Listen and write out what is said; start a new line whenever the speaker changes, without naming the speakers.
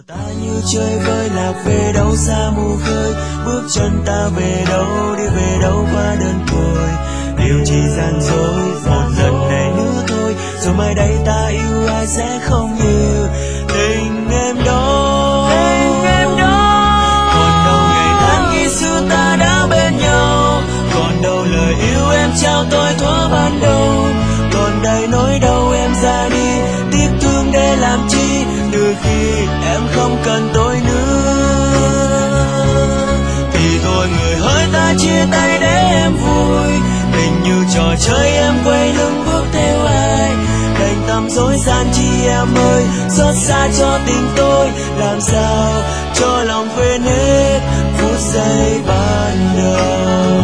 Ta như chơi vơi lạc về đâu xa mù khơi, bước chân ta về đâu, đi về đâu qua đơn côi. Điều chỉ gian dối một lần này nữa thôi, rồi mai đây ta yêu ai sẽ không nhiều tình em đó. Còn đâu ngày tháng khi xưa ta đã bên nhau, còn đâu lời yêu em trao tôi thuở ban đầu. Còn đây nỗi đau em ra đi, tiếc thương để làm chi, đôi khi em không cần tôi nữa. Thì thôi người hỡi ta chia tay để em vui, tình như trò chơi em quay lưng bước theo ai. Đành tâm dối gian chi em ơi, xót xa cho tình tôi, làm sao cho lòng quên hết phút giây ban đầu.